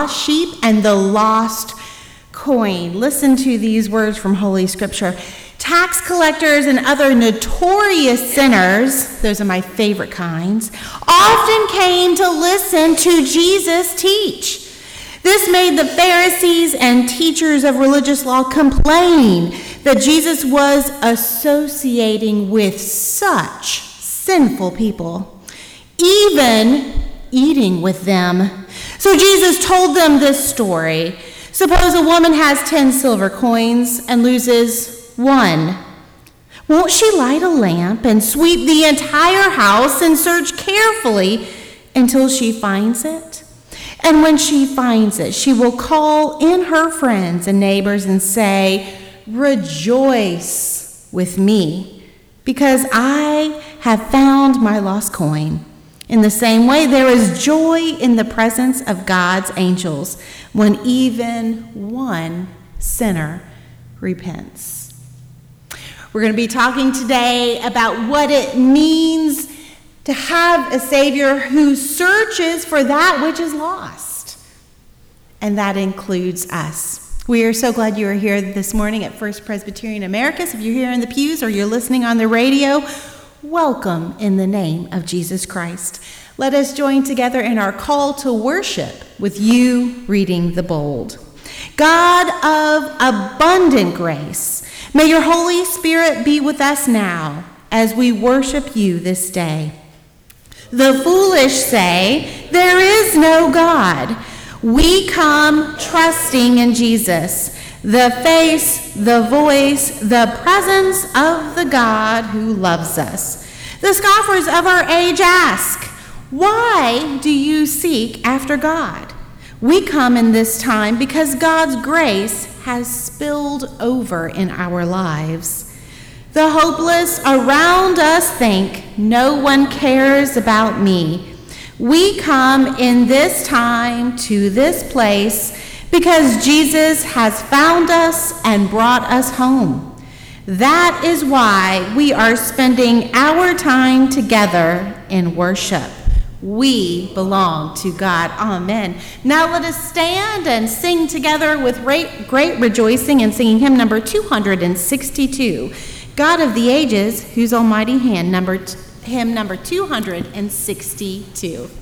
lost sheep and the lost coin. Listen to these words from Holy Scripture. Tax collectors and other notorious sinners, those are my favorite kinds, often came to listen to Jesus teach. This made the Pharisees and teachers of religious law complain that Jesus was associating with such sinful people, even eating with them. So Jesus told them this story. Suppose a woman has 10 silver coins and loses one. Won't she light a lamp and sweep the entire house and search carefully until she finds it? And when she finds it, she will call in her friends and neighbors and say, "Rejoice with me, because I have found my lost coin." In the same way, there is joy in the presence of God's angels when even one sinner repents. We're going to be talking today about what it means to have a Savior who searches for that which is lost. And that includes us. We are so glad you are here this morning at First Presbyterian Americas. If you're here in the pews or you're listening on the radio, welcome in the name of Jesus Christ. Let us join together in our call to worship with you reading the bold. God of abundant grace, may your Holy Spirit be with us now as we worship you this day. The foolish say, "There is no God." We come trusting in Jesus, the face, the voice, the presence of the God who loves us. The scoffers of our age ask, "Why do you seek after God?" We come in this time because God's grace has spilled over in our lives. The hopeless around us think, "No one cares about me." We come in this time to this place because Jesus has found us and brought us home. That is why we are spending our time together in worship. We belong to God. Amen. Now let us stand and sing together with great rejoicing and singing hymn number 262. God of the ages, whose almighty hand, hymn number 262.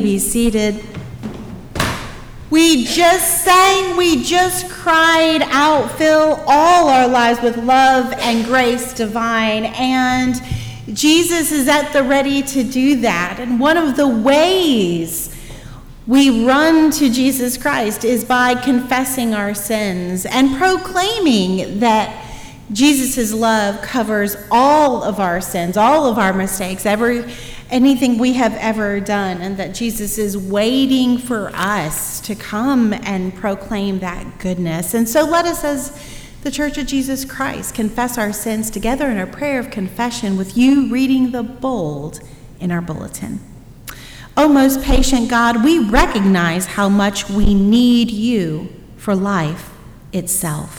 be seated. We just sang, we just cried out, fill all our lives with love and grace divine. And Jesus is at the ready to do that. And one of the ways we run to Jesus Christ is by confessing our sins and proclaiming that Jesus' love covers all of our sins, all of our mistakes, anything we have ever done, and that Jesus is waiting for us to come and proclaim that goodness. And so let us, as the Church of Jesus Christ, confess our sins together in a prayer of confession with you reading the bold in our bulletin. O most patient God, we recognize how much we need you for life itself.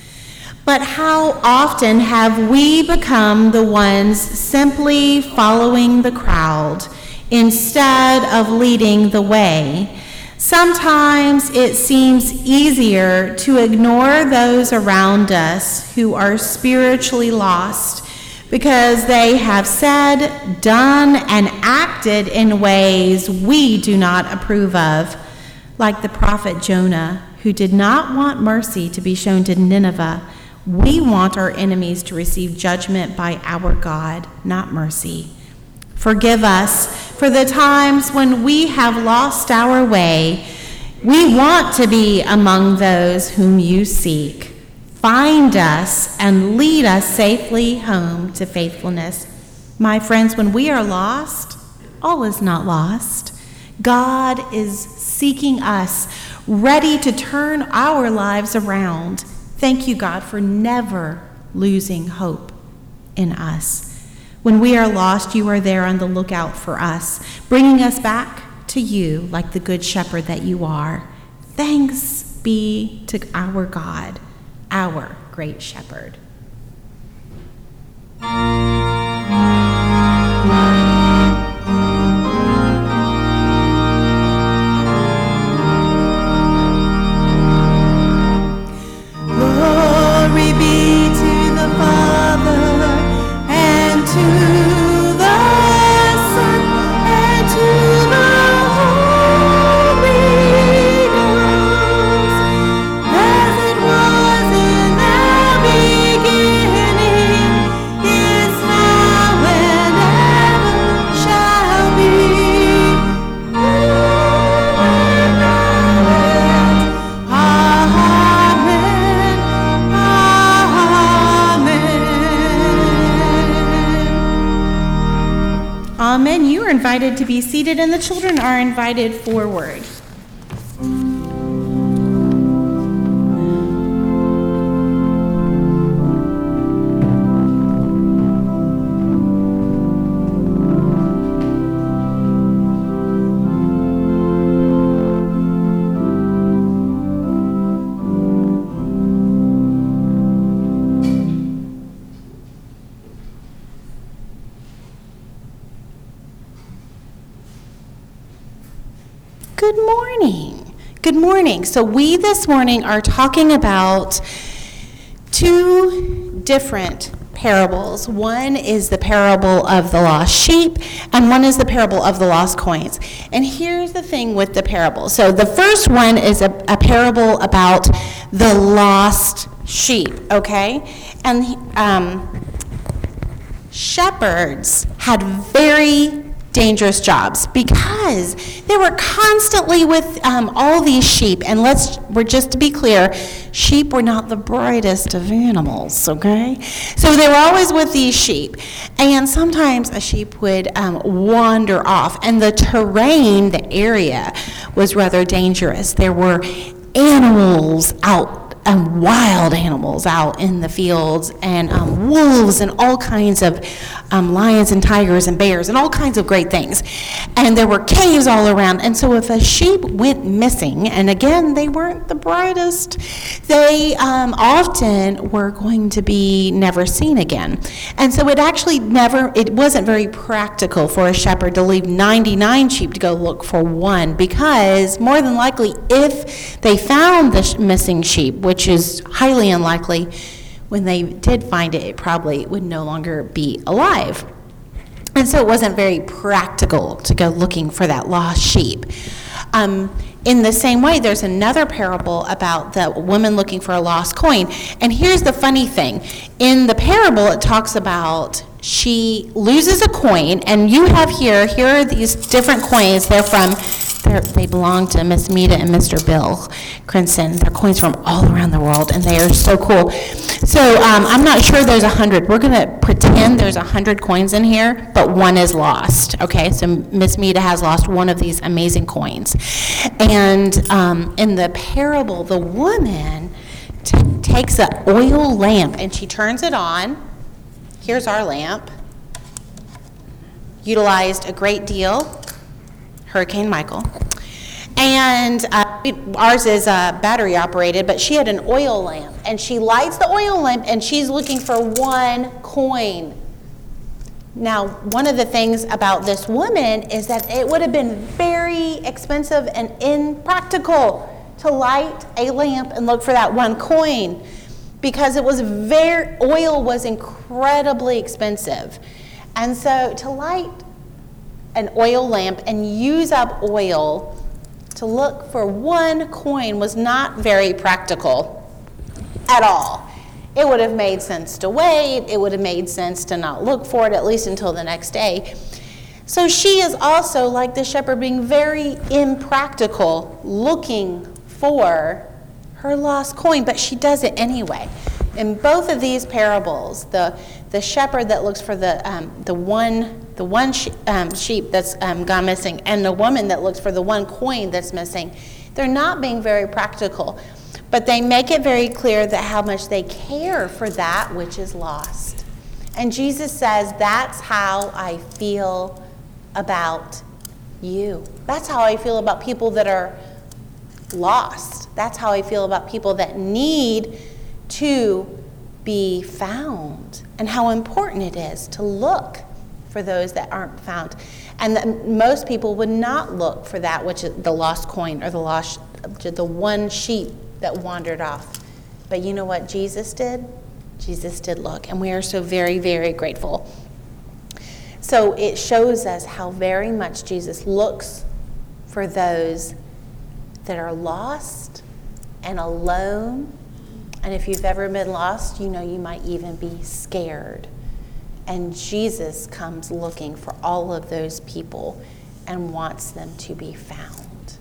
But how often have we become the ones simply following the crowd instead of leading the way? Sometimes it seems easier to ignore those around us who are spiritually lost because they have said, done, and acted in ways we do not approve of, like the prophet Jonah, who did not want mercy to be shown to Nineveh. We want our enemies to receive judgment by our God, not mercy. Forgive us for the times when we have lost our way. We want to be among those whom you seek. Find us and lead us safely home to faithfulness. My friends, when we are lost, all is not lost. God is seeking us, ready to turn our lives around. Thank you, God, for never losing hope in us. When we are lost, you are there on the lookout for us, bringing us back to you like the good shepherd that you are. Thanks be to our God, our great shepherd. Amen. You are invited to be seated, and the children are invited forward. Good morning. Good morning. So we this morning are talking about two different parables. One is the parable of the lost sheep, and one is the parable of the lost coins. And here's the thing with the parable. So the first one is a parable about the lost sheep, okay? And shepherds had very dangerous jobs because they were constantly with all these sheep. And we're just to be clear, sheep were not the brightest of animals, okay? So they were always with these sheep. And sometimes a sheep would wander off, and the terrain, the area, was rather dangerous. There were animals out, wild animals out in the fields, and wolves, and all kinds of lions and tigers and bears and all kinds of great things. And there were caves all around. And so if a sheep went missing, and again, they weren't the brightest, they often were going to be never seen again. And so it wasn't very practical for a shepherd to leave 99 sheep to go look for one, because more than likely, if they found the missing sheep, which is highly unlikely, when they did find it, it probably would no longer be alive. And so it wasn't very practical to go looking for that lost sheep. In the same way, there's another parable about the woman looking for a lost coin. And here's the funny thing. In the parable, it talks about she loses a coin, and you have here are these different coins. They belong to Miss Meta and Mr. Bill Crinson. They're coins from all around the world, and they are so cool. So I'm not sure there's 100. We're going to pretend there's 100 coins in here, but one is lost. Okay, so Miss Meta has lost one of these amazing coins. And in the parable, the woman takes an oil lamp, and she turns it on. Here's our lamp. Utilized a great deal. Hurricane Michael. And ours is battery operated, but she had an oil lamp. And she lights the oil lamp, and she's looking for one coin. Now, one of the things about this woman is that it would have been very expensive and impractical to light a lamp and look for that one coin, because oil was incredibly expensive. And so to light an oil lamp and use up oil to look for one coin was not very practical at all. It would have made sense to wait. It would have made sense to not look for it, at least until the next day. So she is also, like the shepherd, being very impractical, looking for her lost coin, but she does it anyway. In both of these parables, the shepherd that looks for the one sheep that's gone missing, and the woman that looks for the one coin that's missing, they're not being very practical, but they make it very clear that how much they care for that which is lost. And Jesus says, that's how I feel about you. That's how I feel about people that are lost. That's how I feel about people that need to be found, and how important it is to look for those that aren't found. And that most people would not look for that which is the lost coin, or the one sheep that wandered off. But you know what Jesus did? Jesus did look, and we are so very, very grateful. So it shows us how very much Jesus looks for those that are lost and alone. And if you've ever been lost, you know you might even be scared. And Jesus comes looking for all of those people and wants them to be found.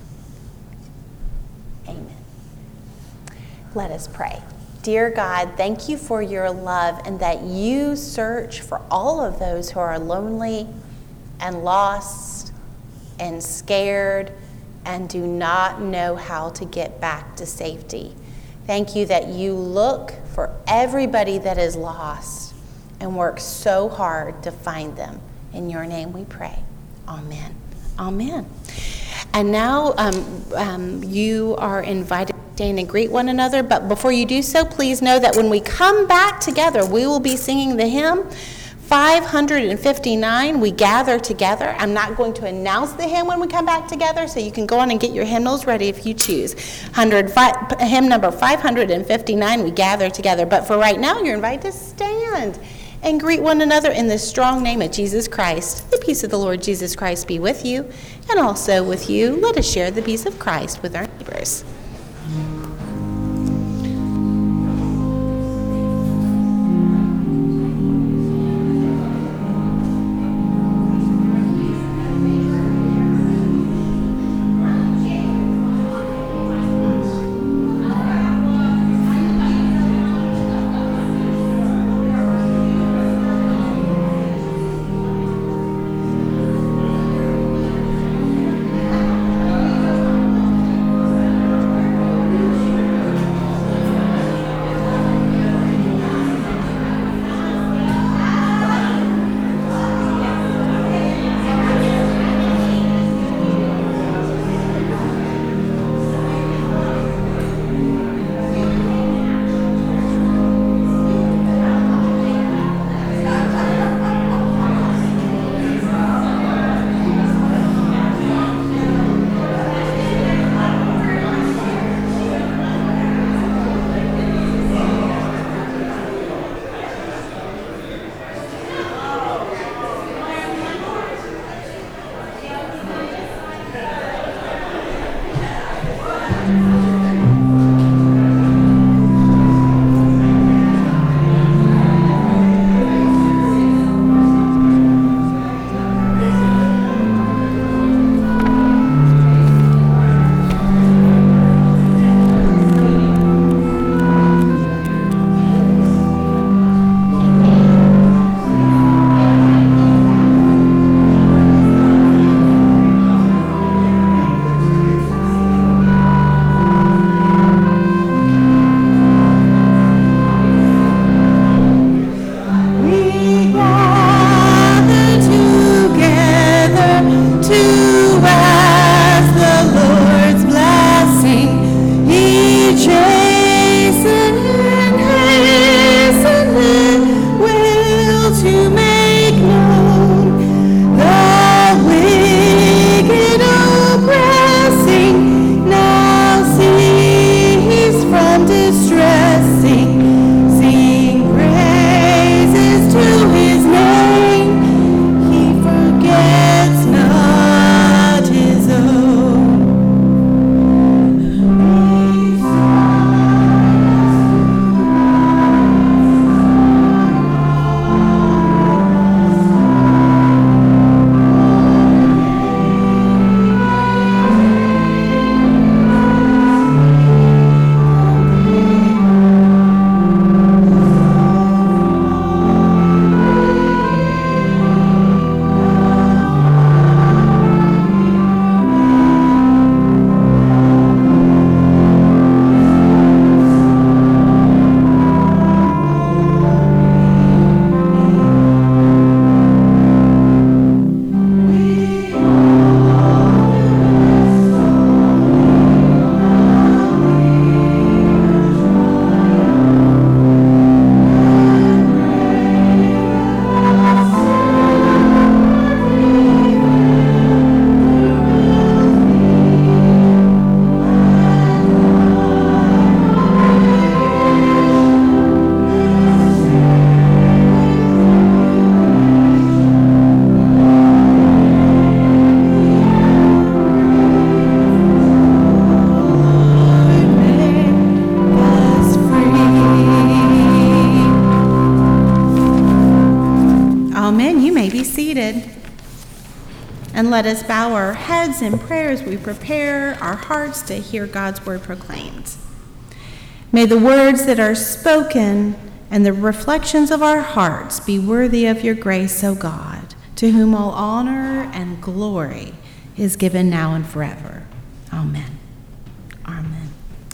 Amen. Let us pray. Dear God, thank you for your love, and that you search for all of those who are lonely and lost and scared and do not know how to get back to safety. Thank you that you look for everybody that is lost and work so hard to find them. In your name we pray. Amen. Amen. And now you are invited to stand and greet one another. But before you do so, please know that when we come back together, we will be singing the hymn 559, We Gather Together. I'm not going to announce the hymn when we come back together, so you can go on and get your hymnals ready if you choose. Hymn number 559, We Gather Together. But for right now, you're invited to stand and greet one another in the strong name of Jesus Christ. The peace of the Lord Jesus Christ be with you, and also with you. Let us share the peace of Christ with our neighbors. seated. And let us bow our heads in prayer as we prepare our hearts to hear God's word proclaimed. May the words that are spoken and the reflections of our hearts be worthy of your grace, O God, to whom all honor and glory is given now and forever. Amen. Amen.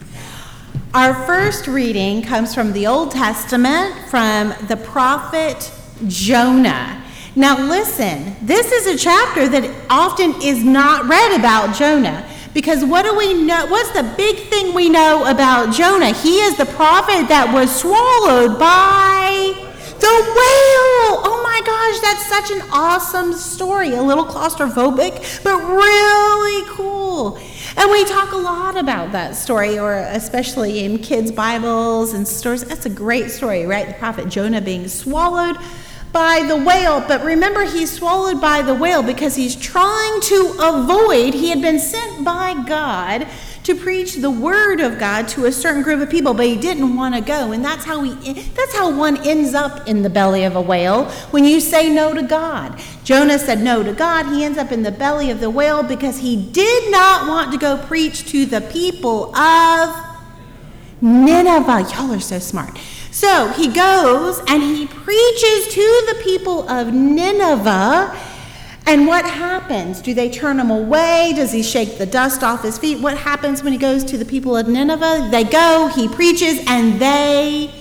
Our first reading comes from the Old Testament, from the prophet Jonah. Now listen, this is a chapter that often is not read about Jonah, because what do we know? What's the big thing we know about Jonah? He is the prophet that was swallowed by the whale. Oh my gosh, that's such an awesome story. A little claustrophobic, but really cool. And we talk a lot about that story, or especially in kids' Bibles and stories. That's a great story, right? The prophet Jonah being swallowed by the whale. But remember, he's swallowed by the whale because he's trying to avoid, he had been sent by God to preach the word of God to a certain group of people, but he didn't want to go. And that's how one ends up in the belly of a whale, when you say no to God. Jonah said no to God. He ends up in the belly of the whale because he did not want to go preach to the people of Nineveh. Y'all are so smart. So he goes and he preaches to the people of Nineveh. And what happens? Do they turn him away? Does he shake the dust off his feet? What happens when he goes to the people of Nineveh? They go, he preaches, and they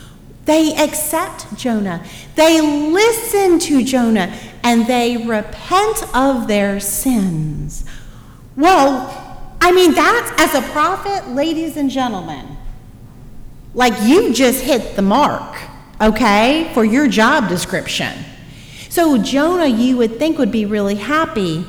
accept Jonah. They listen to Jonah, and they repent of their sins. Well, I mean, that's, as a prophet, ladies and gentlemen, like, you just hit the mark, okay, for your job description. So Jonah, you would think, would be really happy.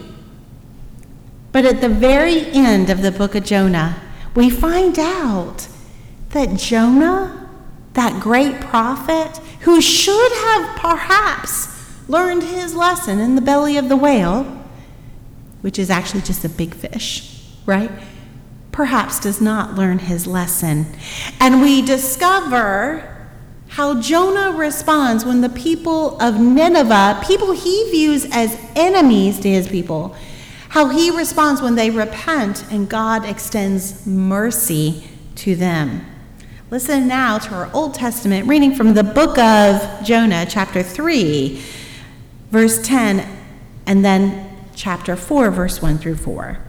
But at the very end of the book of Jonah, we find out that Jonah, that great prophet, who should have perhaps learned his lesson in the belly of the whale, which is actually just a big fish, right? Perhaps does not learn his lesson. And we discover how Jonah responds when the people of Nineveh, people he views as enemies to his people, how he responds when they repent and God extends mercy to them. Listen now to our Old Testament reading from the book of Jonah, chapter 3, verse 10, and then chapter 4, verse 1 through 4.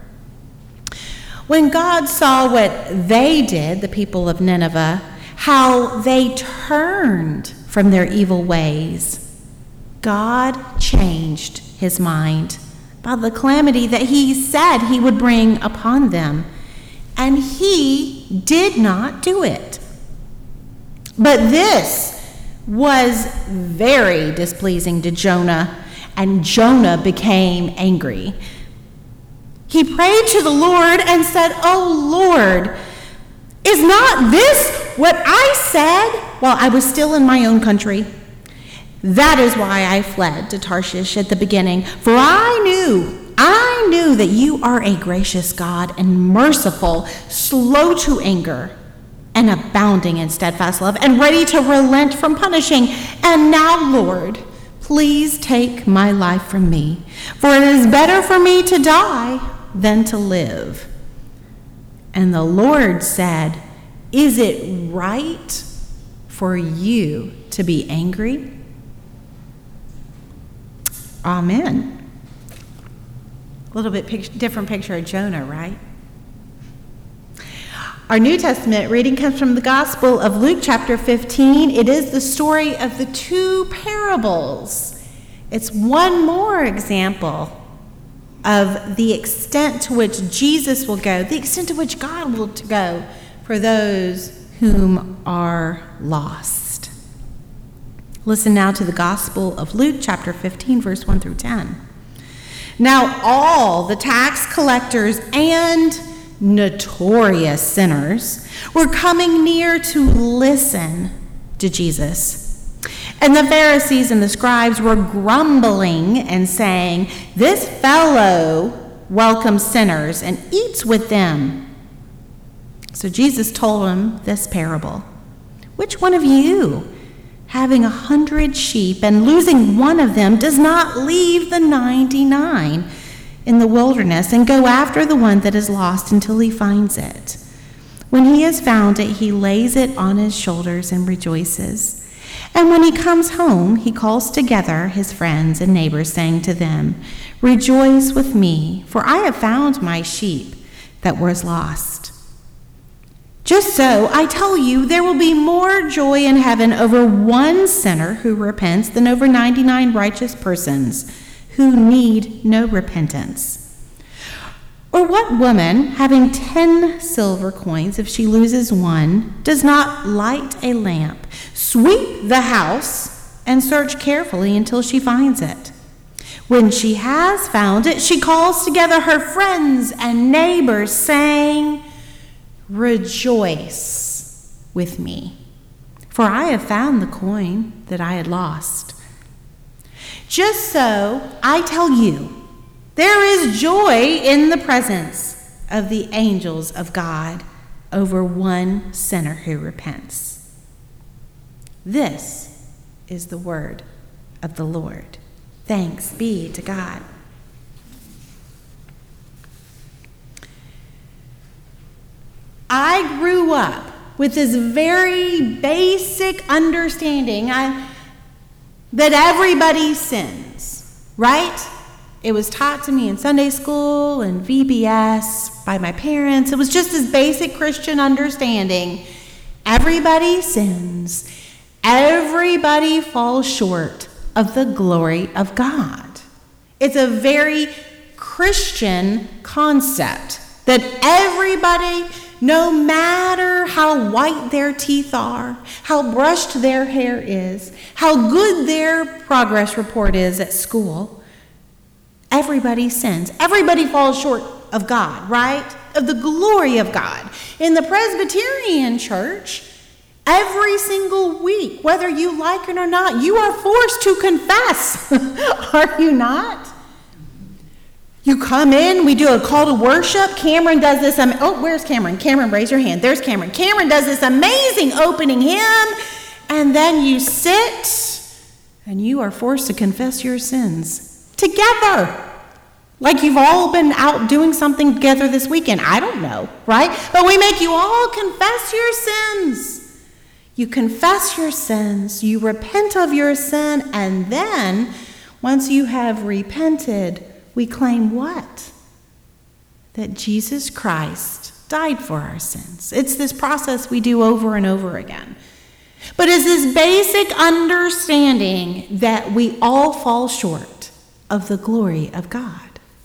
When God saw what they did, the people of Nineveh, how they turned from their evil ways, God changed his mind about the calamity that he said he would bring upon them, and he did not do it. But this was very displeasing to Jonah, and Jonah became angry. He prayed to the Lord and said, "Oh Lord, is not this what I said while I was still in my own country? That is why I fled to Tarshish at the beginning, for I knew that you are a gracious God and merciful, slow to anger, and abounding in steadfast love, and ready to relent from punishing. And now, Lord, please take my life from me, for it is better for me to die than to live." And the Lord said, "Is it right for you to be angry?" Amen. A little bit different picture of Jonah, right? Our New Testament reading comes from the Gospel of Luke, chapter 15. It is the story of the two parables. It's one more example of the extent to which Jesus will go, the extent to which God will go for those whom are lost. Listen now to the Gospel of Luke, chapter 15, verse 1 through 10. Now all the tax collectors and notorious sinners were coming near to listen to Jesus. And the Pharisees and the scribes were grumbling and saying, "This fellow welcomes sinners and eats with them." So Jesus told them this parable. "Which one of you, having 100 sheep and losing one of them, does not leave the 99 in the wilderness and go after the one that is lost until he finds it? When he has found it, he lays it on his shoulders and rejoices. And when he comes home, he calls together his friends and neighbors, saying to them, "Rejoice with me, for I have found my sheep that was lost." Just so, I tell you, there will be more joy in heaven over one sinner who repents than over 99 righteous persons who need no repentance. Or what woman, having 10 silver coins, if she loses one, does not light a lamp, sweep the house, and search carefully until she finds it? When she has found it, she calls together her friends and neighbors, saying, "Rejoice with me, for I have found the coin that I had lost." Just so, I tell you, there is joy in the presence of the angels of God over one sinner who repents. This is the word of the Lord. Thanks be to God. I grew up with this very basic understanding that everybody sins, right? It was taught to me in Sunday school and VBS by my parents. It was just this basic Christian understanding. Everybody sins. Everybody falls short of the glory of God. It's a very Christian concept that everybody, no matter how white their teeth are, how brushed their hair is, how good their progress report is at school, everybody sins. Everybody falls short of God, right? Of the glory of God. In the Presbyterian Church, every single week, whether you like it or not, you are forced to confess. Are you not? You come in, we do a call to worship. Cameron does this. Where's Cameron? Cameron, raise your hand. There's Cameron. Cameron does this amazing opening hymn, and then you sit, and you are forced to confess your sins together. Like you've all been out doing something together this weekend. I don't know, right? But we make you all confess your sins. You confess your sins, you repent of your sin, and then, once you have repented, we claim what? That Jesus Christ died for our sins. It's this process we do over and over again. But it's this basic understanding that we all fall short of the glory of God.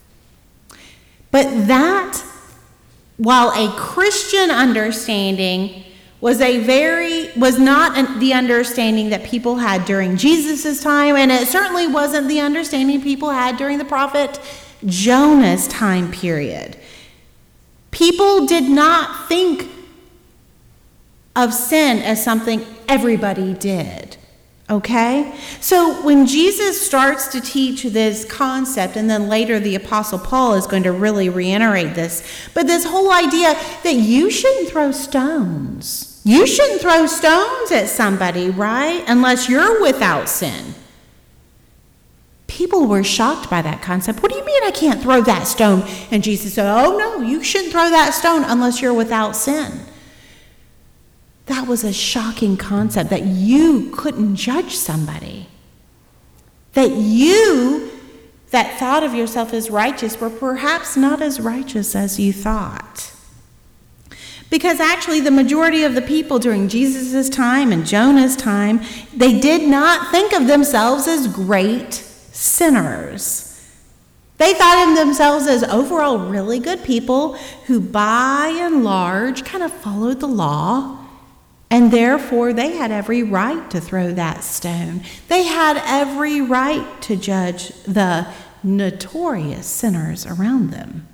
But that, while a Christian understanding, was not the understanding that people had during Jesus' time, and it certainly wasn't the understanding people had during the prophet Jonah's time period. People did not think of sin as something everybody did. Okay? So when Jesus starts to teach this concept, and then later the Apostle Paul is going to really reiterate this, but this whole idea that you shouldn't throw stones. You shouldn't throw stones at somebody, right? Unless you're without sin. People were shocked by that concept. What do you mean I can't throw that stone? And Jesus said, oh no, you shouldn't throw that stone unless you're without sin. That was a shocking concept, that you couldn't judge somebody. That you, that thought of yourself as righteous, were perhaps not as righteous as you thought. Because actually the majority of the people during Jesus' time and Jonah's time, they did not think of themselves as great sinners. They thought of themselves as overall really good people who by and large kind of followed the law, and therefore they had every right to throw that stone. They had every right to judge the notorious sinners around them.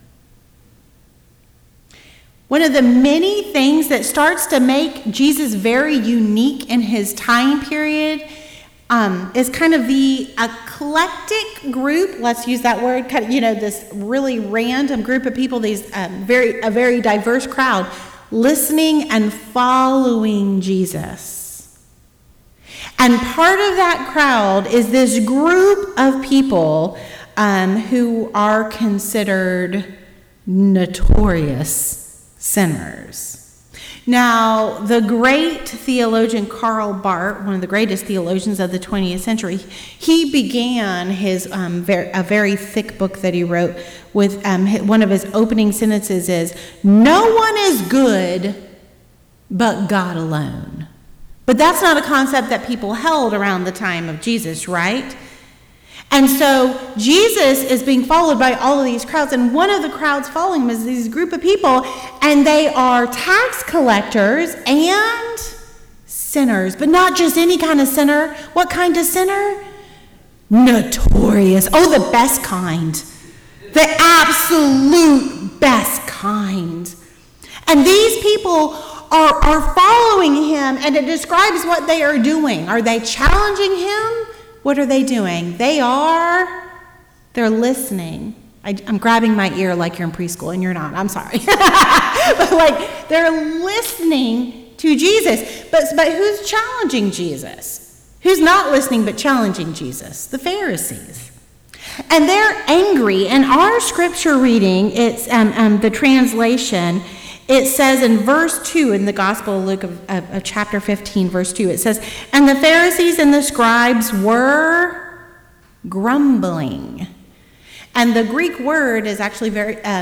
One of the many things that starts to make Jesus very unique in his time period is kind of the eclectic group, let's use that word, this really random group of people, a very diverse crowd, listening and following Jesus. And part of that crowd is this group of people who are considered notorious sinners. Now, the great theologian Karl Barth, one of the greatest theologians of the 20th century, he began his a very thick book that he wrote with one of his opening sentences is, "No one is good but God alone." But that's not a concept that people held around the time of Jesus, right? And so Jesus is being followed by all of these crowds, and one of the crowds following him is this group of people, and they are tax collectors and sinners, but not just any kind of sinner. What kind of sinner? Notorious. Oh, the best kind. The absolute best kind. And these people are following him, and it describes what they are doing. Are they challenging him? What are they doing? They're listening. I'm grabbing my ear like you're in preschool, and you're not. I'm sorry. But they're listening to Jesus. But who's challenging Jesus? Who's not listening but challenging Jesus? The Pharisees. And they're angry. In our scripture reading, it's the translation, it says in verse 2 in the Gospel of Luke of chapter 15, verse 2, it says, "And the Pharisees and the scribes were grumbling." And the Greek word is actually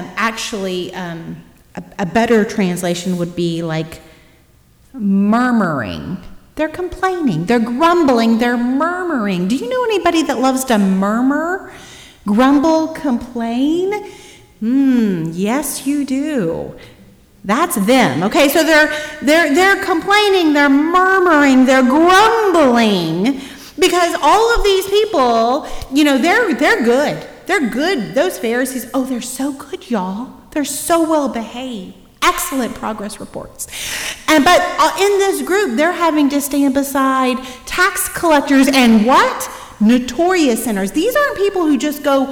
a better translation would be like murmuring. They're complaining, they're grumbling, they're murmuring. Do you know anybody that loves to murmur, grumble, complain? Yes, you do. That's them. Okay, so they're complaining, they're murmuring, they're grumbling, because all of these people, they're good. They're good. Those Pharisees, they're so good, y'all. They're so well behaved. Excellent progress reports. But in this group, they're having to stand beside tax collectors and what? Notorious sinners. These aren't people who just go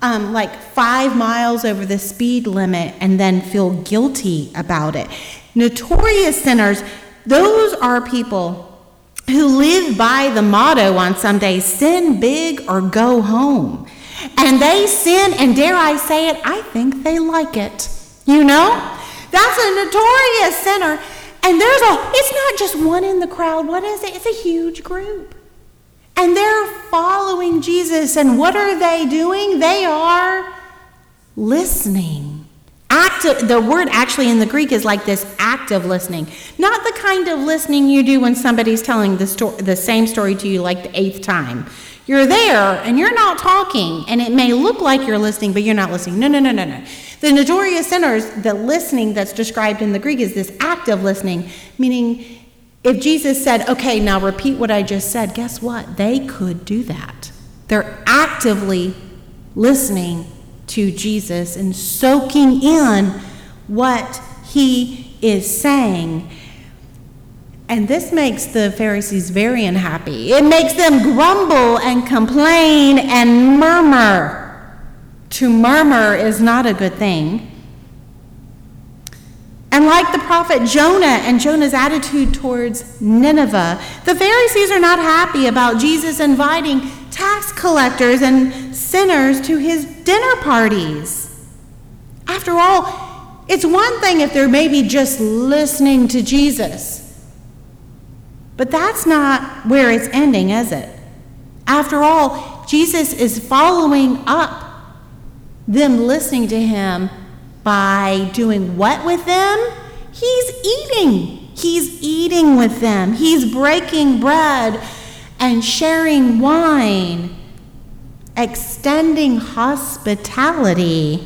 5 miles over the speed limit and then feel guilty about it. Notorious sinners, those are people who live by the motto on some days, sin big or go home. And they sin, and dare I say it, I think they like it. That's a notorious sinner. And it's not just one in the crowd. What is it? It's a huge group. And they're following Jesus. And what are they doing? They are listening. The word actually in the Greek is like this active listening. Not the kind of listening you do when somebody's telling the same story to you like the 8th time. You're there and you're not talking, and it may look like you're listening, but you're not listening. No. The notorious sinners, the listening that's described in the Greek is this active listening, meaning if Jesus said, okay, now repeat what I just said, guess what? They could do that. They're actively listening to Jesus and soaking in what he is saying. And this makes the Pharisees very unhappy. It makes them grumble and complain and murmur. To murmur is not a good thing. And like the prophet Jonah and Jonah's attitude towards Nineveh, the Pharisees are not happy about Jesus inviting tax collectors and sinners to his dinner parties. After all, it's one thing if they're maybe just listening to Jesus. But that's not where it's ending, is it? After all, Jesus is following up them listening to him by doing what with them? He's eating. He's eating with them. He's breaking bread and sharing wine, extending hospitality.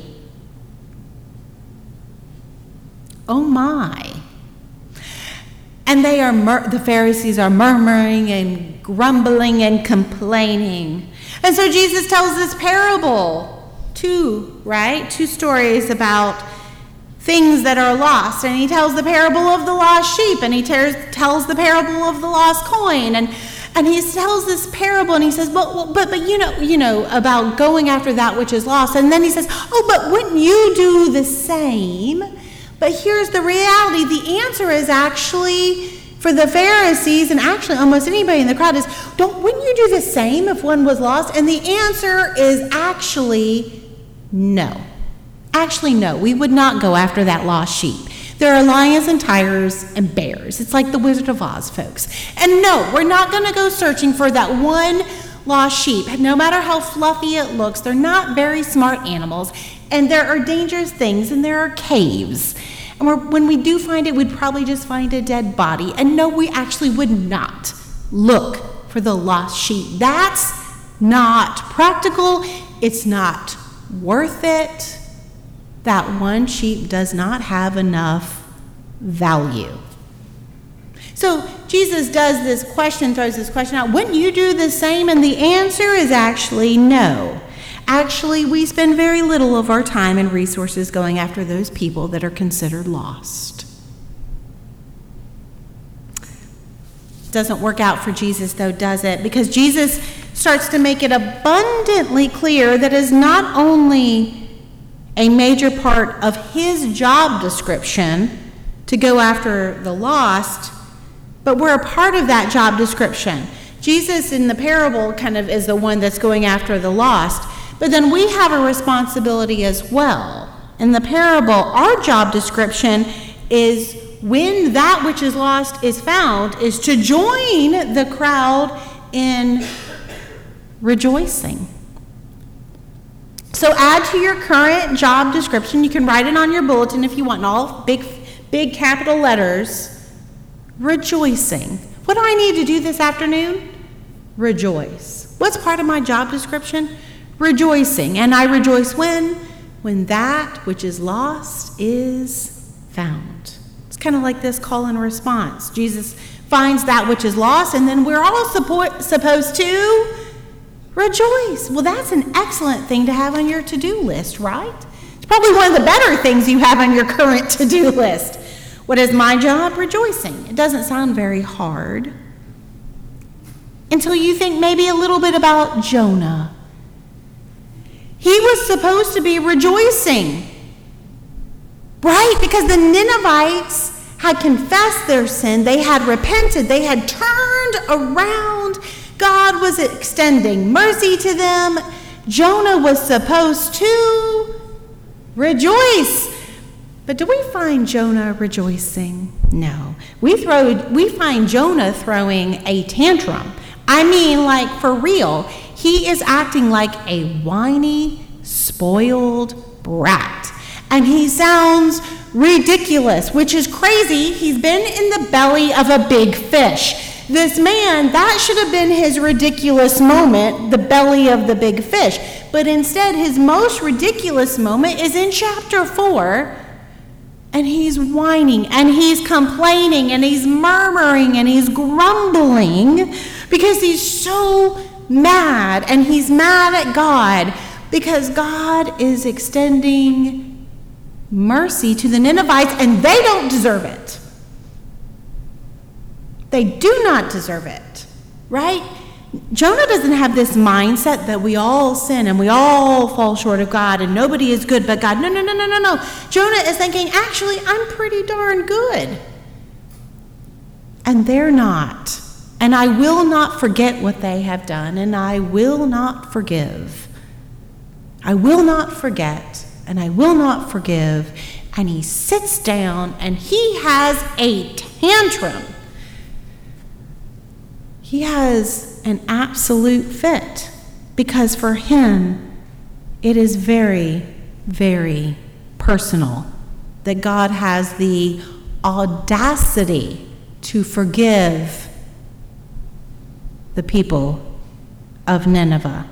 Oh my. And the Pharisees are murmuring and grumbling and complaining. And so Jesus tells this parable, two stories about things that are lost. And he tells the parable of the lost sheep, and he tells the parable of the lost coin. And he tells this parable, and he says, but you know about going after that which is lost. And then he says, but wouldn't you do the same? But here's the reality. The answer is actually for the Pharisees, and actually almost anybody in the crowd, is, wouldn't you do the same if one was lost? And the answer is actually no. Actually, no. We would not go after that lost sheep. There are lions and tigers and bears. It's like the Wizard of Oz, folks. And no, we're not going to go searching for that one lost sheep. No matter how fluffy it looks, they're not very smart animals. And there are dangerous things, and there are caves. And when we do find it, we'd probably just find a dead body. And no, we actually would not look for the lost sheep. That's not practical. It's not worth it. That one sheep does not have enough value. So Jesus throws this question out, wouldn't you do the same? And the answer is actually no. Actually, we spend very little of our time and resources going after those people that are considered lost. Doesn't work out for Jesus, though, does it? Because Jesus starts to make it abundantly clear that is not only a major part of his job description to go after the lost, but we're a part of that job description. Jesus in the parable kind of is the one that's going after the lost, but then we have a responsibility as well. In the parable, our job description is, when that which is lost is found, is to join the crowd in rejoicing. So add to your current job description. You can write it on your bulletin if you want, in all big capital letters. Rejoicing. What do I need to do this afternoon? Rejoice. What's part of my job description? Rejoicing. And I rejoice when? When that which is lost is found. It's kind of like this call and response. Jesus finds that which is lost, and then we're all supposed to rejoice. Well, that's an excellent thing to have on your to-do list, right? It's probably one of the better things you have on your current to-do list. What is my job? Rejoicing. It doesn't sound very hard until you think maybe a little bit about Jonah. He was supposed to be rejoicing, right? Because the Ninevites had confessed their sin. They had repented. They had turned around. God was extending mercy to them. Jonah was supposed to rejoice. But do we find Jonah rejoicing? No. We find Jonah throwing a tantrum. I mean, like, for real. He is acting like a whiny, spoiled brat. And he sounds ridiculous, which is crazy. He's been in the belly of a big fish. This man, that should have been his ridiculous moment, the belly of the big fish. But instead, his most ridiculous moment is in chapter 4. And he's whining, and he's complaining, and he's murmuring, and he's grumbling because he's so mad, and he's mad at God because God is extending mercy to the Ninevites, and they don't deserve it. They do not deserve it, right? Jonah doesn't have this mindset that we all sin and we all fall short of God and nobody is good but God. No. Jonah is thinking, actually, I'm pretty darn good. And they're not. And I will not forget what they have done, and I will not forgive. I will not forget, and I will not forgive. And he sits down and he has a tantrum. He has an absolute fit because for him it is very, very personal that God has the audacity to forgive the people of Nineveh.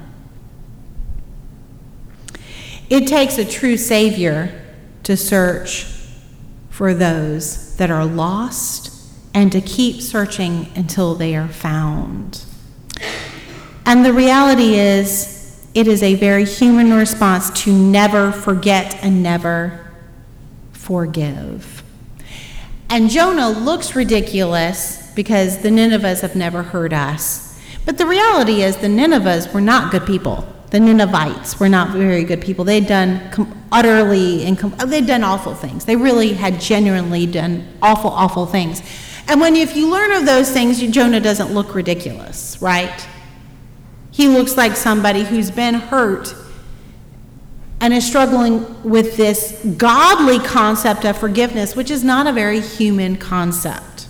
It takes a true Savior to search for those that are lost and to keep searching until they are found. And the reality is, it is a very human response to never forget and never forgive. And Jonah looks ridiculous because the Ninevites have never heard us. But the reality is, the Ninevites were not good people. The Ninevites were not very good people. They'd done they'd done awful things. They really had genuinely done awful, awful things. And if you learn of those things, Jonah doesn't look ridiculous, right? He looks like somebody who's been hurt and is struggling with this godly concept of forgiveness, which is not a very human concept.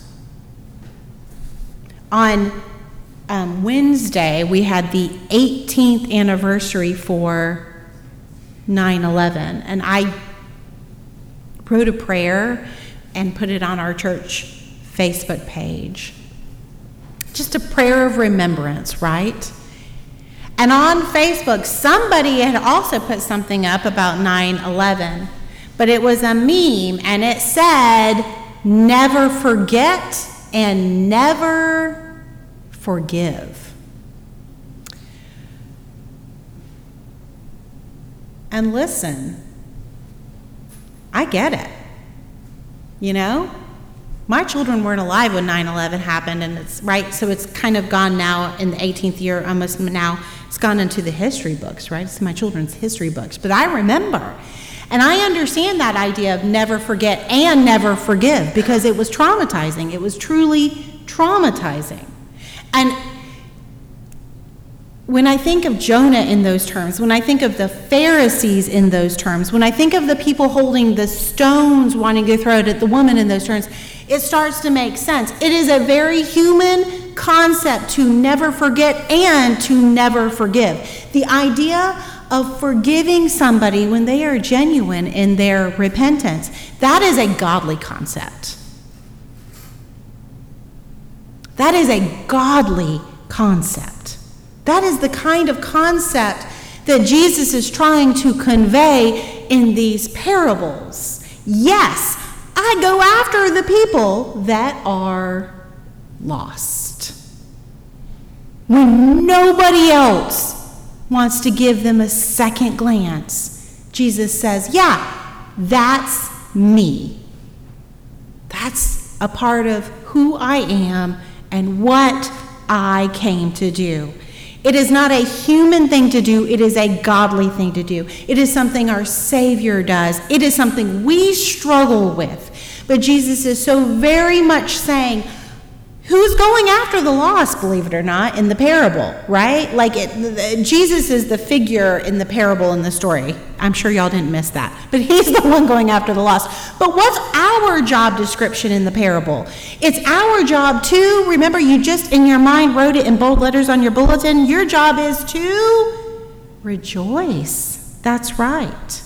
On Wednesday, we had the 18th anniversary for 9/11, and I wrote a prayer and put it on our church Facebook page. Just a prayer of remembrance, right? And on Facebook, somebody had also put something up about 9/11, but it was a meme, and it said, "Never forget and never forgive." And listen, I get it. You know? My children weren't alive when 9/11 happened, and it's right, so it's kind of gone now in the 18th year, almost now, it's gone into the history books, right? It's my children's history books. But I remember, and I understand that idea of never forget and never forgive, because it was traumatizing. It was truly traumatizing. And when I think of Jonah in those terms, when I think of the Pharisees in those terms, when I think of the people holding the stones wanting to throw it at the woman in those terms, it starts to make sense. It is a very human concept to never forget and to never forgive. The idea of forgiving somebody when they are genuine in their repentance, that is a godly concept. That is a godly concept. That is the kind of concept that Jesus is trying to convey in these parables. Yes, I go after the people that are lost, when nobody else wants to give them a second glance. Jesus says, yeah, that's me. That's a part of who I am and what I came to do. It is not a human thing to do. It is a godly thing to do. It is something our Savior does. It is something we struggle with. But Jesus is so very much saying, who's going after the lost, believe it or not, in the parable, right? Like Jesus is the figure in the parable in the story. I'm sure y'all didn't miss that. But he's the one going after the lost. But what's our job description in the parable? It's our job to, remember you just in your mind wrote it in bold letters on your bulletin, your job is to rejoice. That's right.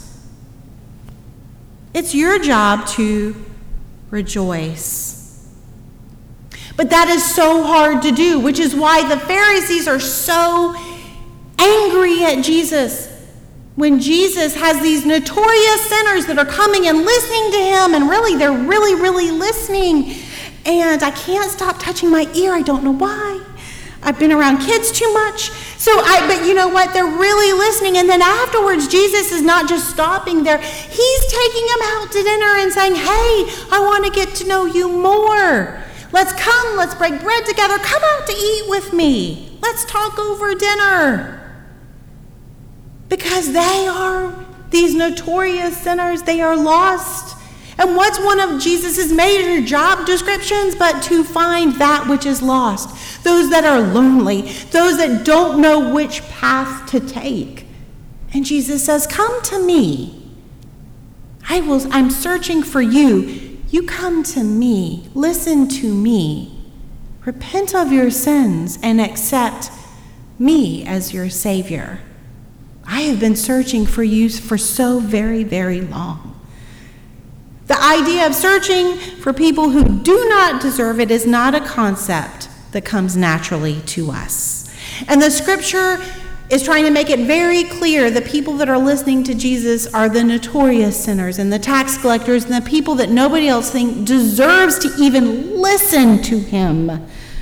It's your job to rejoice. But that is so hard to do, which is why the Pharisees are so angry at Jesus. When Jesus has these notorious sinners that are coming and listening to him, and really, they're really listening. And I can't stop touching my ear. I don't know why. I've been around kids too much. But you know what? They're really listening. And then afterwards, Jesus is not just stopping there. He's taking them out to dinner and saying, hey, I want to get to know you more. Let's break bread together. Come out to eat with me. Let's talk over dinner. Because they are these notorious sinners. They are lost. And what's one of Jesus' major job descriptions but to find that which is lost? Those that are lonely. Those that don't know which path to take. And Jesus says, come to me. I'm searching for you. You come to me, listen to me, repent of your sins, and accept me as your Savior. I have been searching for you for so very, very long. The idea of searching for people who do not deserve it is not a concept that comes naturally to us. And the scripture is trying to make it very clear the people that are listening to Jesus are the notorious sinners and the tax collectors and the people that nobody else thinks deserves to even listen to him.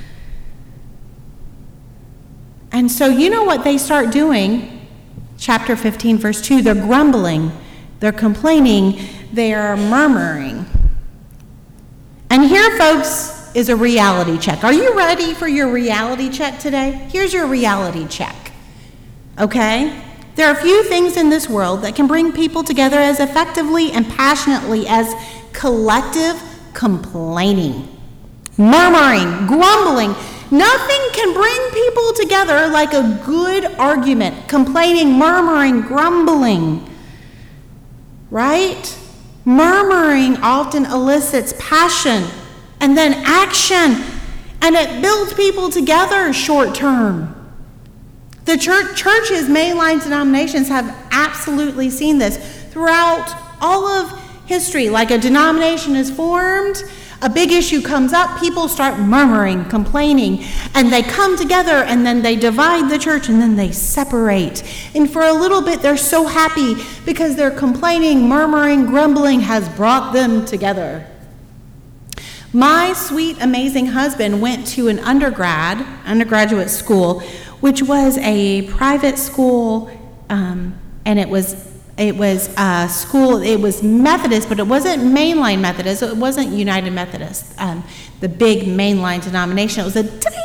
And so you know what they start doing? Chapter 15, verse 2, they're grumbling, they're complaining, they are murmuring. And here, folks, is a reality check. Are you ready for your reality check today? Here's your reality check. Okay? There are few things in this world that can bring people together as effectively and passionately as collective complaining. Murmuring, grumbling. Nothing can bring people together like a good argument. Complaining, murmuring, grumbling. Right? Murmuring often elicits passion and then action, and it builds people together short term. The churches, mainline denominations, have absolutely seen this throughout all of history. Like a denomination is formed, a big issue comes up, people start murmuring, complaining, and they come together, and then they divide the church, and then they separate. And for a little bit, they're so happy because their complaining, murmuring, grumbling has brought them together. My sweet, amazing husband went to an undergraduate school, which was a private school, and it was a school. It was Methodist, but it wasn't mainline Methodist. It wasn't United Methodist, the big mainline denomination. It was a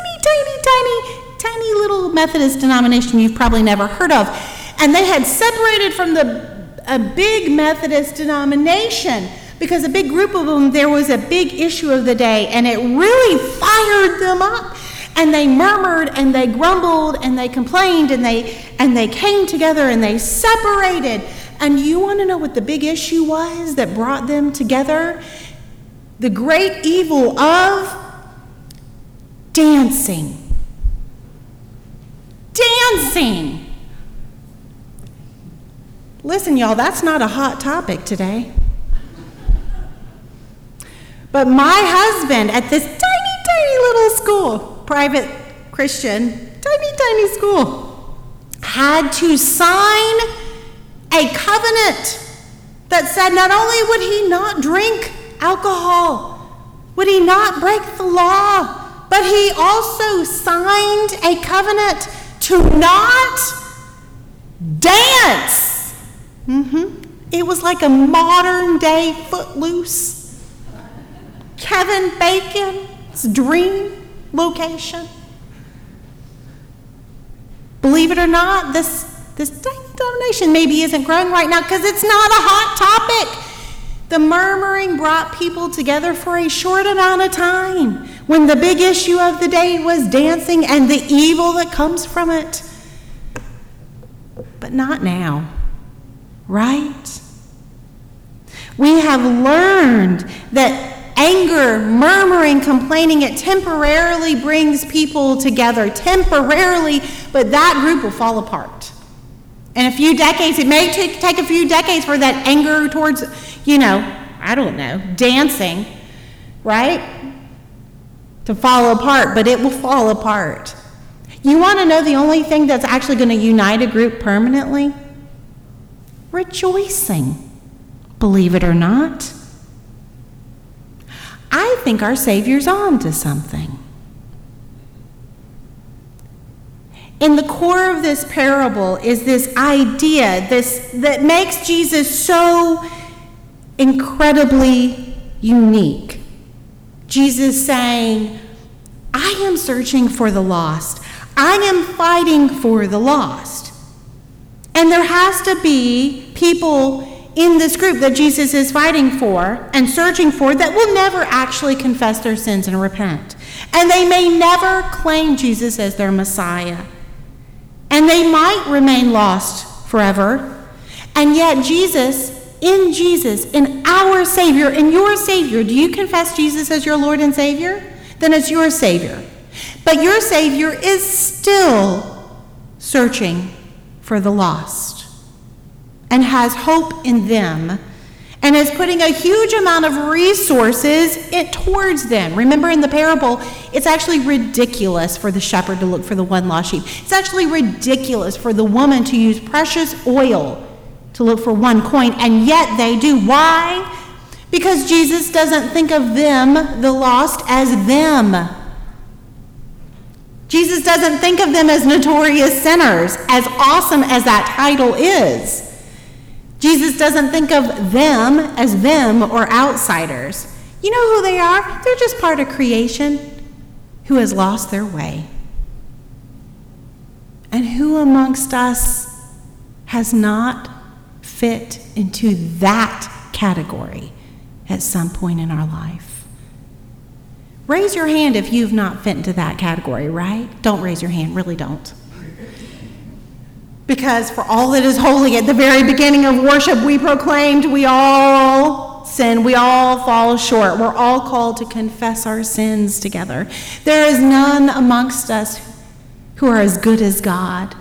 tiny little Methodist denomination you've probably never heard of, and they had separated from a big Methodist denomination because a big group of them. There was a big issue of the day, and it really fired them up. And they murmured, and they grumbled, and they complained, and they came together, and they separated. And you want to know what the big issue was that brought them together? The great evil of dancing. Dancing. Listen, y'all, that's not a hot topic today. But my husband at this tiny little school, private Christian, tiny school, had to sign a covenant that said not only would he not drink alcohol, would he not break the law, but he also signed a covenant to not dance. It was like a modern day Footloose. Kevin Bacon's dream location. Believe it or not, this denomination maybe isn't growing right now because it's not a hot topic. The murmuring brought people together for a short amount of time when the big issue of the day was dancing and the evil that comes from it. But not now, right? We have learned that anger, murmuring, complaining, it temporarily brings people together, temporarily, but that group will fall apart. In a few decades, it may take a few decades for that anger towards, dancing, right, to fall apart, but it will fall apart. You want to know the only thing that's actually going to unite a group permanently? Rejoicing, believe it or not. I think our Savior's on to something. In the core of this parable is this idea that makes Jesus so incredibly unique. Jesus saying, I am searching for the lost. I am fighting for the lost. And there has to be people in this group that Jesus is fighting for and searching for that will never actually confess their sins and repent. And they may never claim Jesus as their Messiah. And they might remain lost forever. And yet in our Savior, in your Savior, do you confess Jesus as your Lord and Savior? Then it's your Savior. But your Savior is still searching for the lost and has hope in them, and is putting a huge amount of resources towards them. Remember in the parable, it's actually ridiculous for the shepherd to look for the one lost sheep. It's actually ridiculous for the woman to use precious oil to look for one coin, and yet they do. Why? Because Jesus doesn't think of them, the lost, as them. Jesus doesn't think of them as notorious sinners, as awesome as that title is. Jesus doesn't think of them as them or outsiders. You know who they are? They're just part of creation who has lost their way. And who amongst us has not fit into that category at some point in our life? Raise your hand if you've not fit into that category, right? Don't raise your hand, really don't. Because for all that is holy, at the very beginning of worship, we proclaimed we all sin, we all fall short. We're all called to confess our sins together. There is none amongst us who are as good as God.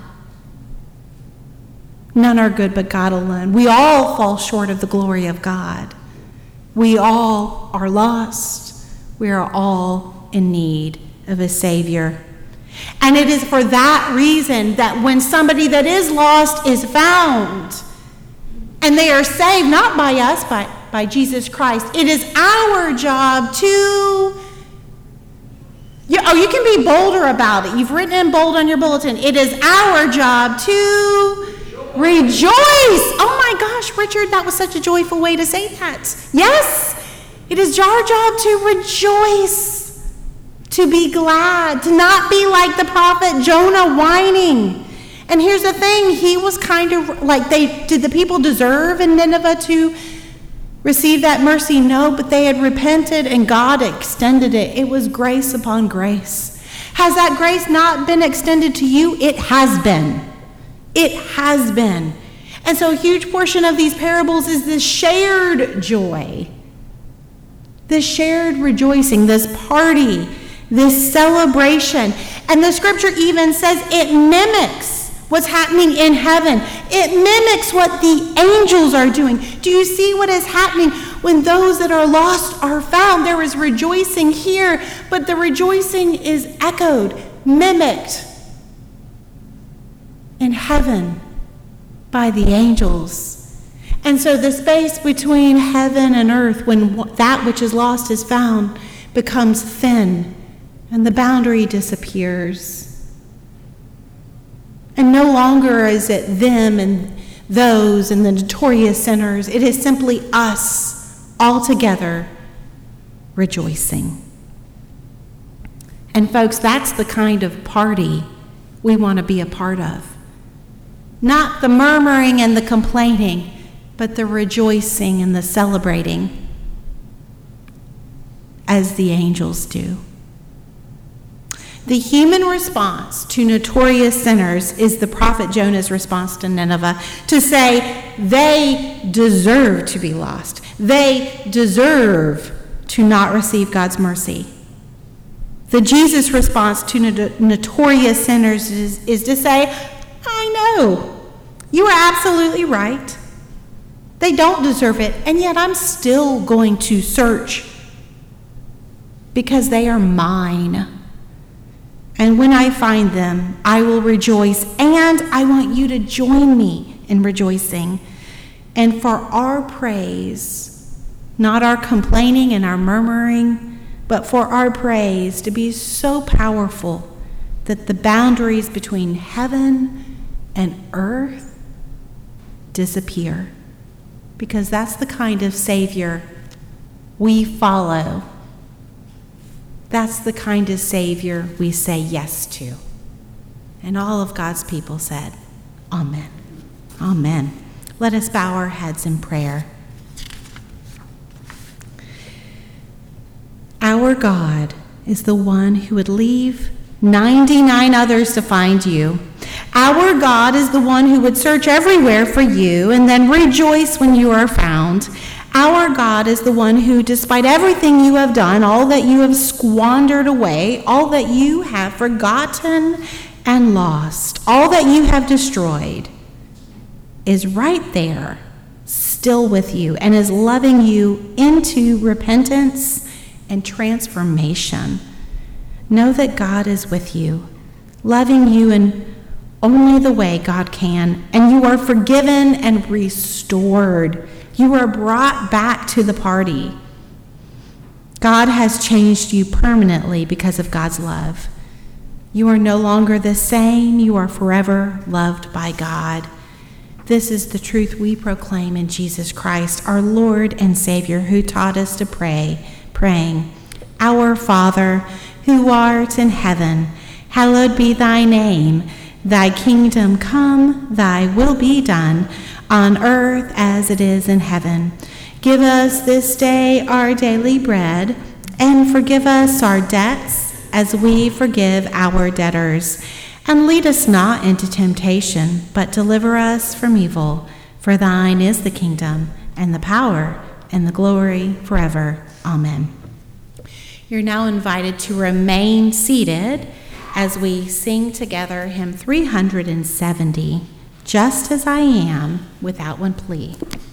None are good but God alone. We all fall short of the glory of God. We all are lost. We are all in need of a Savior. And it is for that reason that when somebody that is lost is found, and they are saved, not by us, but by Jesus Christ, it is our job to... you can be bolder about it. You've written in bold on your bulletin. It is our job to rejoice. Oh my gosh, Richard, that was such a joyful way to say that. Yes, it is our job to rejoice. To be glad, to not be like the prophet Jonah whining. And here's the thing, he was kind of like, did the people deserve in Nineveh to receive that mercy? No, but they had repented and God extended it. It was grace upon grace. Has that grace not been extended to you? It has been. It has been. And so a huge portion of these parables is this shared joy, this shared rejoicing, this party, this celebration. And the scripture even says it mimics what's happening in heaven. It mimics what the angels are doing. Do you see what is happening when those that are lost are found? There is rejoicing here, but the rejoicing is echoed, mimicked in heaven by the angels. And so the space between heaven and earth, when that which is lost is found, becomes thin. And the boundary disappears. And no longer is it them and those and the notorious sinners. It is simply us all together rejoicing. And folks, that's the kind of party we want to be a part of. Not the murmuring and the complaining, but the rejoicing and the celebrating as the angels do. The human response to notorious sinners is the prophet Jonah's response to Nineveh, to say they deserve to be lost. They deserve to not receive God's mercy. The Jesus response to notorious sinners is to say, I know, you are absolutely right. They don't deserve it, and yet I'm still going to search because they are mine. And when I find them, I will rejoice, and I want you to join me in rejoicing. And for our praise, not our complaining and our murmuring, but for our praise to be so powerful that the boundaries between heaven and earth disappear. Because that's the kind of Savior we follow. That's the kind of Savior we say yes to. And all of God's people said, Amen. Amen. Let us bow our heads in prayer. Our God is the one who would leave 99 others to find you. Our God is the one who would search everywhere for you and then rejoice when you are found. Our God is the one who, despite everything you have done, all that you have squandered away, all that you have forgotten and lost, all that you have destroyed, is right there, still with you, and is loving you into repentance and transformation. Know that God is with you, loving you in only the way God can, and you are forgiven and restored. You are brought back to the party. God has changed you permanently because of God's love. You are no longer the same. You are forever loved by God. This is the truth we proclaim in Jesus Christ, our Lord and Savior, who taught us to pray, praying, Our Father, who art in heaven, hallowed be thy name. Thy kingdom come, thy will be done, on earth as it is in heaven. Give us this day our daily bread, And forgive us our debts as we forgive our debtors. And lead us not into temptation, but deliver us from evil. For thine is the kingdom, and the power, and the glory forever. Amen. You're now invited to remain seated as we sing together hymn 370, Just As I Am, without one plea.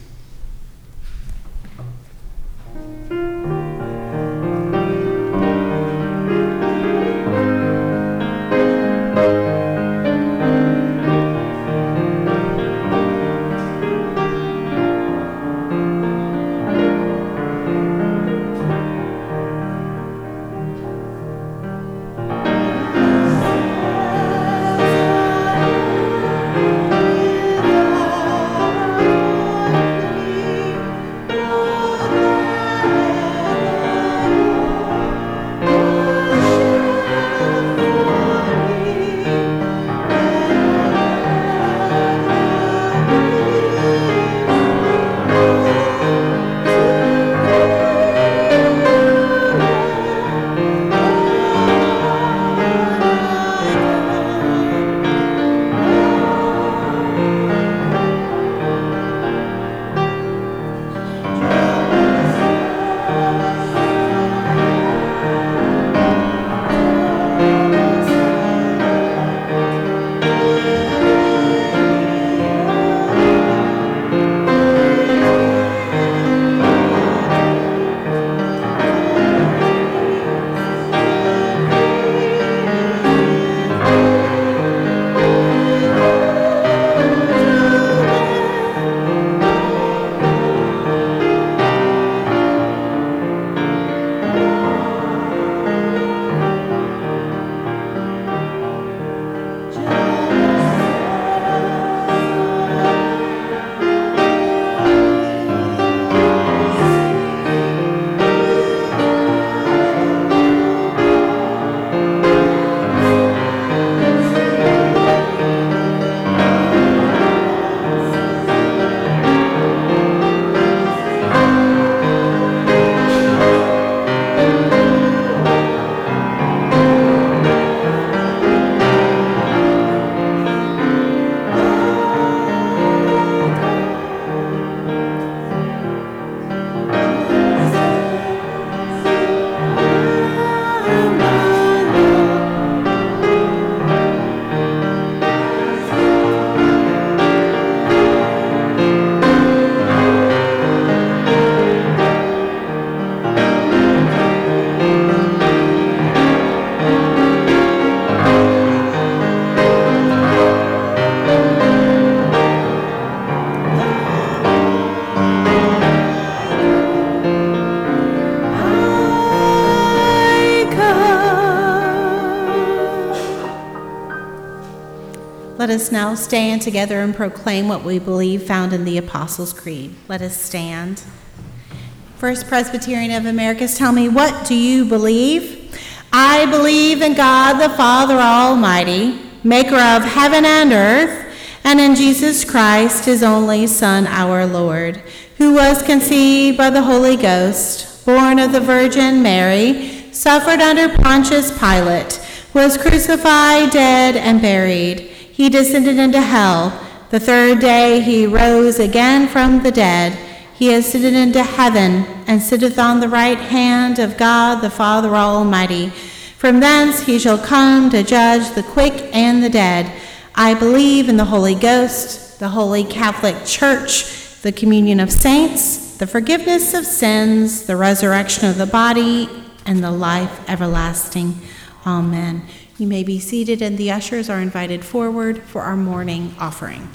Let us now stand together and proclaim what we believe found in the Apostles' Creed. Let us stand. First Presbyterian of Americas, tell me, what do you believe? I believe in God the Father Almighty, maker of heaven and earth, and in Jesus Christ, his only Son, our Lord, who was conceived by the Holy Ghost, born of the Virgin Mary, suffered under Pontius Pilate, was crucified, dead, and buried. He descended into hell. The third day he rose again from the dead. He ascended into heaven and sitteth on the right hand of God the Father Almighty. From thence he shall come to judge the quick and the dead. I believe in the Holy Ghost, the Holy Catholic Church, the communion of saints, the forgiveness of sins, the resurrection of the body, and the life everlasting. Amen. You may be seated, and the ushers are invited forward for our morning offering.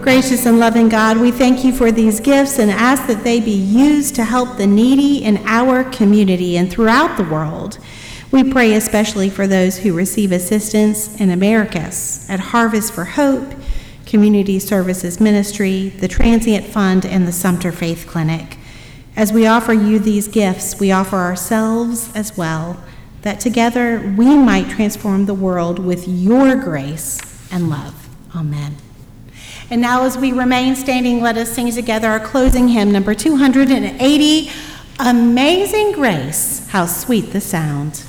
Gracious and loving God, we thank you for these gifts and ask that they be used to help the needy in our community and throughout the world. We pray especially for those who receive assistance in Americas, at Harvest for Hope, Community Services Ministry, the Transient Fund, and the Sumter Faith Clinic. As we offer you these gifts, we offer ourselves as well, that together we might transform the world with your grace and love. Amen. And now as we remain standing, let us sing together our closing hymn, number 280, Amazing Grace, How Sweet the Sound.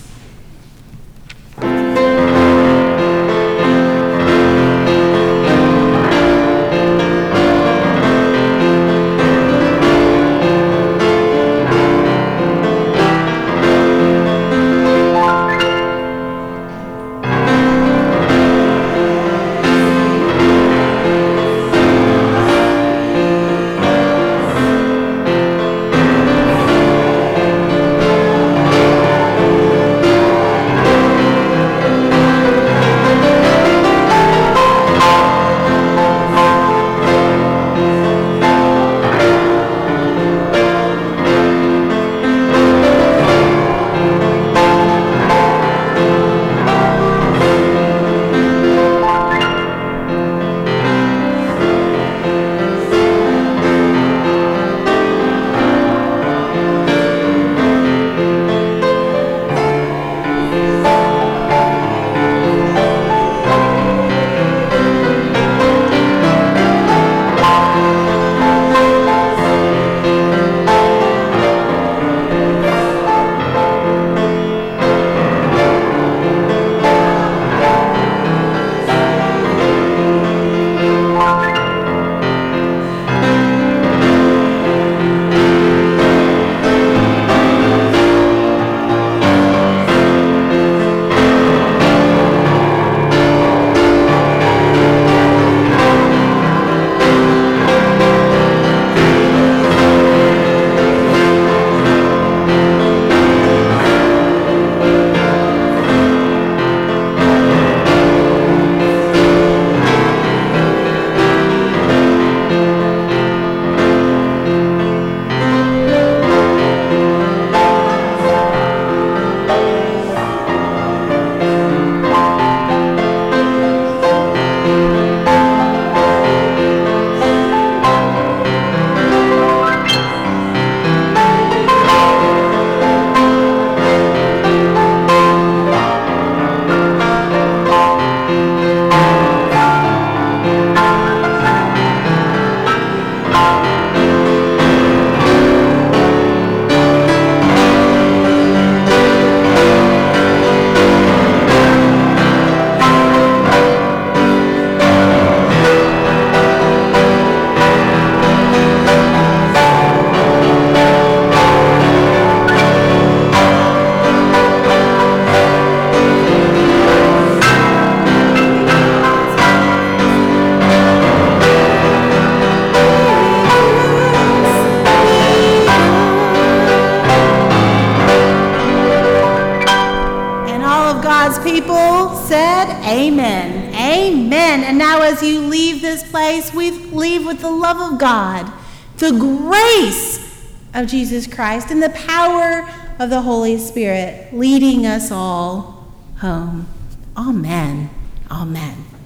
People said amen. Amen. And now as you leave this place, we leave with the love of God, the grace of Jesus Christ, and the power of the Holy Spirit leading us all home. Amen. Amen.